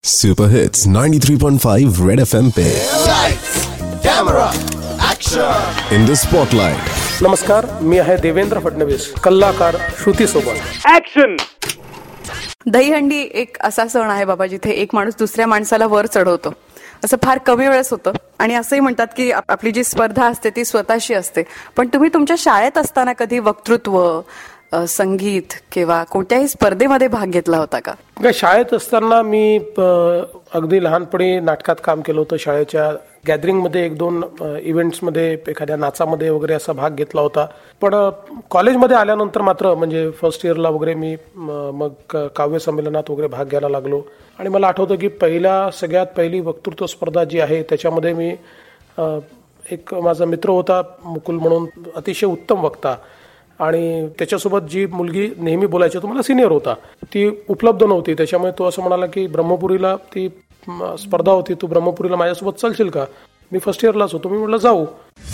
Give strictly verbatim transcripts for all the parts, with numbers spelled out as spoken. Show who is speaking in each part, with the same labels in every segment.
Speaker 1: Super hits ninety-three point five Red FM पे
Speaker 2: Lights, camera, action.
Speaker 1: In the spotlight.
Speaker 3: नमस्कार, मी आहे देवेंद्र फडणवीस, कलाकार श्रुती सोबत. ऍक्शन.
Speaker 4: दहीहंडी एक असा सण आहे बाबा जिथे एक माणूस दुसऱ्या माणसाला वर चढवतो. असं फार कमी वेळेस होतं आणि असंही म्हणतात की आपली जी स्पर्धा असते ती स्वतःशी असते. पण तुम्ही तुमच्या शाळेत असताना कधी वक्तृत्व, संगीत किंवा कोणत्याही स्पर्धेमध्ये भाग घेतला होता का?
Speaker 3: शाळेत असताना मी अगदी लहानपणी नाटकात काम केलं होतं. शाळेच्या गॅदरिंगमध्ये एक दोन इव्हेंट्समध्ये, एखाद्या नाचामध्ये वगैरे असा भाग घेतला होता. पण कॉलेजमध्ये आल्यानंतर मात्र म्हणजे फर्स्ट इयरला वगैरे मी मग काव्य संमेलनात वगैरे भाग घ्यायला लागलो. आणि मला आठवतं की पहिल्या सगळ्यात पहिली वक्तृत्व स्पर्धा जी आहे त्याच्यामध्ये मी, एक माझा मित्र होता मुकुल म्हणून, अतिशय उत्तम वक्ता, आणि त्याच्यासोबत जी मुलगी नेहमी बोलायची, तो मला सिनियर होता, ती उपलब्ध नव्हती. त्याच्यामुळे तो असं म्हणाला की ब्रह्मपुरीला ती स्पर्धा होती, तू ब्रह्मपुरीला माझ्यासोबत चालशील का? मी फर्स्ट इयरलाच होतो. मी म्हटलं जाऊ.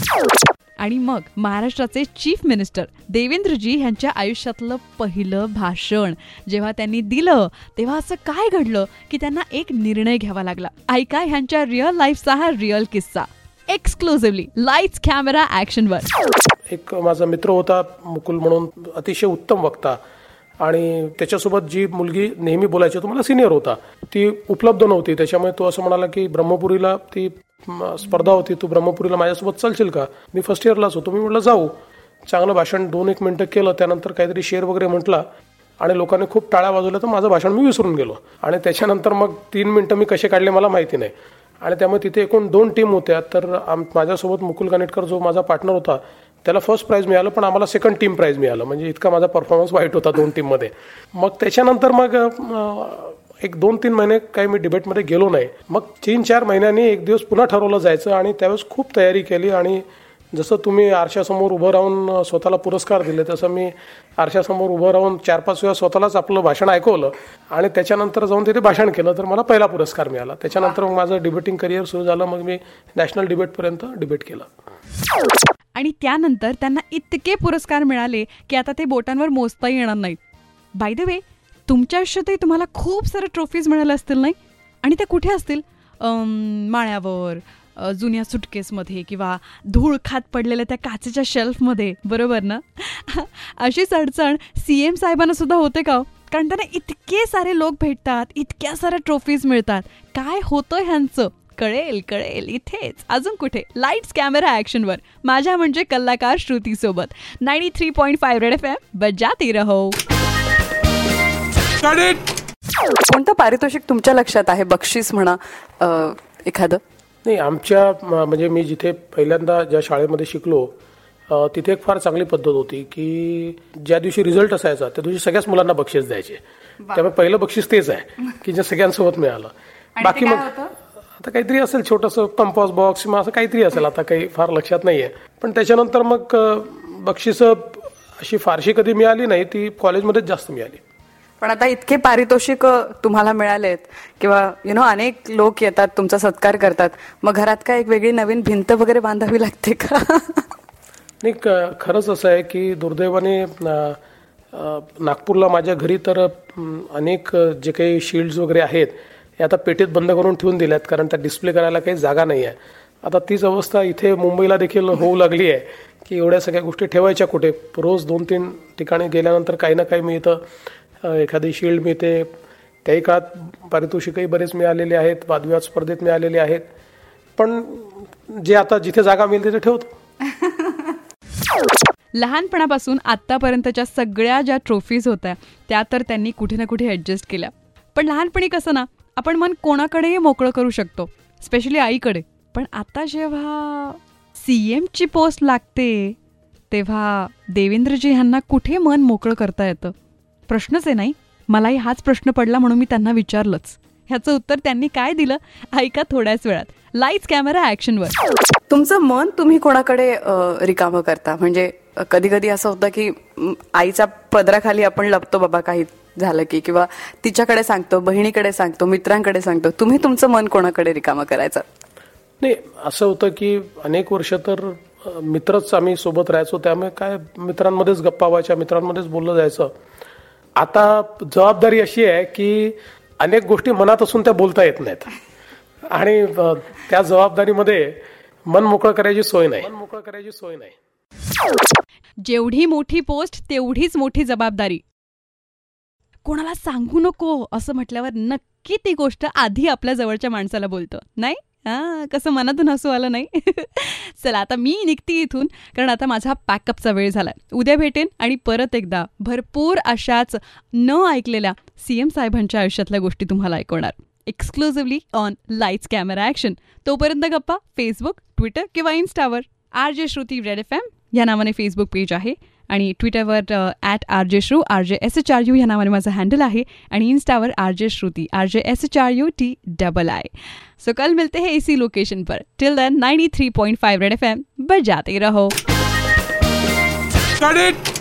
Speaker 5: आणि मग महाराष्ट्राचे चीफ मिनिस्टर देवेंद्रजी यांच्या आयुष्यातलं पहिलं भाषण जेव्हा त्यांनी दिलं तेव्हा असं काय घडलं की त्यांना एक निर्णय घ्यावा लागला. ऐका ह्यांच्या रिअल लाईफचा हा रिअल किस्सा एक्सक्लुझिव्हली लाईट्स कॅमेरा ऍक्शन वर.
Speaker 3: एक माझा मित्र होता मुकुल म्हणून, अतिशय उत्तम वक्ता, आणि त्याच्यासोबत जी मुलगी नेहमी बोलायची, तो मला सिनियर होता, ती उपलब्ध नव्हती. त्याच्यामुळे तो असं म्हणाला की ब्रह्मपुरीला ती स्पर्धा होती, तू ब्रह्मपुरीला माझ्यासोबत चालशील का? मी फर्स्ट इयरलाच होतो. मी म्हटलं जाऊ. चांगलं भाषण दोन एक मिनिटं केलं, त्यानंतर काहीतरी शेअर वगैरे म्हटला आणि लोकांनी खूप टाळ्या वाजवल्या, तर माझं भाषण मी विसरून गेलो. आणि त्याच्यानंतर मग तीन मिनिटं मी कसे काढले मला माहिती नाही. आणि त्यामुळे तिथे एकूण दोन टीम होत्या. तर माझ्यासोबत मुकुल कानेटकर जो माझा पार्टनर होता त्याला फर्स्ट प्राइज मिळालं, पण आम्हाला सेकंड टीम प्राइज मिळालं. म्हणजे इतका माझा परफॉर्मन्स वाईट होता दोन टीममध्ये. मग त्याच्यानंतर मग एक दोन तीन महिने काही मी डिबेटमध्ये गेलो नाही. मग तीन चार महिन्यांनी एक दिवस पुन्हा ठरवलं जायचं, आणि त्यावेळेस खूप तयारी केली. आणि जसं तुम्ही आरशासमोर उभं राहून स्वतःला पुरस्कार दिले, तसं मी आरशासमोर उभं राहून चार पाच वेळा स्वतःलाच आपलं भाषण ऐकवलं आणि त्याच्यानंतर जाऊन तिथे भाषण केलं, तर मला पहिला पुरस्कार मिळाला. त्याच्यानंतर मग माझं डिबेटिंग करिअर सुरू झालं. मग मी नॅशनल डिबेटपर्यंत डिबेट केलं.
Speaker 5: आणि त्यानंतर त्यांना इतके पुरस्कार मिळाले की आता ते बोटांवर मोजता येणार नाहीत. बाय द वे, तुमच्या आयुष्यातही तुम्हाला खूप सारे ट्रॉफीज मिळाले असतील नाही? आणि त्या कुठे असतील? माळ्यावर, जुन्या सुटकेसमध्ये, किंवा धूळ खात पडलेल्या त्या काचेच्या शेल्फमध्ये, बरोबर ना? अशीच अडचण सी एम साहेबांना सुद्धा होते का? कारण त्यांना इतके सारे लोक भेटतात, इतक्या साऱ्या ट्रॉफीज मिळतात. काय होतं ह्यांचं? कळेल कळेल इथेच, अजून कुठे? लाईट्स कॅमेरा ऍक्शन वर, माझ्या म्हणजे कलाकार श्रुती सोबत. Ninety three point five Red F M, बजाती रहो.
Speaker 4: कोणतं पारितोषिक तुमच्या लक्षात आहे? बक्षीस म्हणा एखादं?
Speaker 3: नाही, आमच्या म्हणजे मी जिथे पहिल्यांदा ज्या शाळेमध्ये शिकलो तिथे एक फार चांगली पद्धत होती की ज्या दिवशी रिझल्ट असायचा त्या दिवशी सगळ्याच मुलांना बक्षीस द्यायचे. त्यामुळे पहिलं बक्षीस तेच आहे की जे सगळ्यांसोबत मिळालं. बाकी मग आता काहीतरी असेल, छोटंसं कंपास बॉक्स किंवा असं काहीतरी असेल, आता काही फार लक्षात नाहीये. पण त्याच्यानंतर मग बक्षीस अशी फारशी कधी मिळाली नाही, ती कॉलेजमध्येच जास्त मिळाली.
Speaker 4: पण आता इतके पारितोषिक तुम्हाला मिळालेत किंवा यु नो अनेक लोक येतात, तुमचा सत्कार करतात, मग घरात काय एक वेगळी नवीन भिंत वगैरे बांधावी लागते का?
Speaker 3: नाही, खरंच असं आहे की दुर्दैवाने नागपूरला माझ्या घरी तर अनेक जे काही शील्ड्स वगैरे आहेत हे आता पेटीत बंद करून ठेवून दिल्यात, कारण त्या डिस्प्ले करायला काही जागा नाही आहे. आता तीच अवस्था इथे मुंबईला देखील होऊ लागली आहे की एवढ्या सगळ्या गोष्टी ठेवायच्या कुठे? रोज दोन तीन ठिकाणी गेल्यानंतर काही ना काही मिळतं, एखादी शील्ड मिळते. त्याही काळात पारितोषिकही बरेच मिळालेले आहेत, वादविवाद स्पर्धेत मिळालेले आहेत. पण जे आता जिथे जागा मिळेल तिथे ठेवतो.
Speaker 5: लहानपणापासून आतापर्यंतच्या सगळ्या ज्या ट्रॉफीज होत्या त्या तर त्यांनी कुठे ना कुठे ऍडजस्ट केल्या. पण लहानपणी कसं ना, आपण मन कोणाकडेही मोकळं करू शकतो, स्पेशली आईकडे. पण आता जेव्हा सीएम ची पोस्ट लागते तेव्हा देवेंद्रजी यांना कुठे मन मोकळं करता येतं? प्रश्नच आहे नाही? मलाही हाच प्रश्न पडला, म्हणून मी त्यांना विचारलंच. ह्याचं उत्तर त्यांनी काय दिलं ऐका थोड्याच वेळात, लाईट्स कॅमेरा ऍक्शन वर.
Speaker 4: तुमचं मन तुम्ही कोणाकडे रिकामं करता? म्हणजे कधी कधी असं होतं की आईच्या पदराखाली आपण लपतो बाबा काही झालं की, किंवा तिच्याकडे सांगतो, बहिणीकडे सांगतो, मित्रांकडे सांगतो. तुम्ही तुमचं मन कोणाकडे रिकामं करायचं?
Speaker 3: नाही, असं होतं की अनेक वर्ष तर मित्रच आम्ही सोबत राहायचो, त्यामुळे काय मित्रांमध्येच गप्पा व्हायच्या, मित्रांमध्येच बोललं जायचं. आता जबाबदारी अशी आहे की अनेक गोष्टी मनात असून त्या बोलता येत नाहीत आणि अ, त्या जबाबदारीमध्ये मन मोकळं करायची सोय नाही मन मोकळं करायची सोय नाही
Speaker 5: जेवढी मोठी पोस्ट तेवढीच मोठी जबाबदारी. कोणाला सांगू नको असं म्हटल्यावर नक्की ती गोष्ट आधी आपल्या जवळच्या माणसाला बोलतं, नाही? हां, कसं मनातून हसू आलं नाही? चला आता मी निघते इथून, कारण आता माझा पॅकअपचा वेळ झालाय. उद्या भेटेन आणि परत एकदा भरपूर अशाच न ऐकलेल्या सी एम साहेबांच्या आयुष्यातल्या गोष्टी तुम्हाला ऐकवणार, exclusively on lights camera action. तोपर्यंत गप्पा फेसबुक, ट्विटर किंवा इन्स्टावर. R J Shruti red F M या नावाने फेसबुक पेज आहे आणि ट्विटरवर ॲट आर जे श्रू R J S H R you या नावाने माझं हँडल आहे आणि इन्स्टावर R J Shruti R J S H R U T double I. So कल मिलते हैं इसी लोकेशन पर. Till then ninety three point five red F M बजाते रहो.
Speaker 6: Cut it!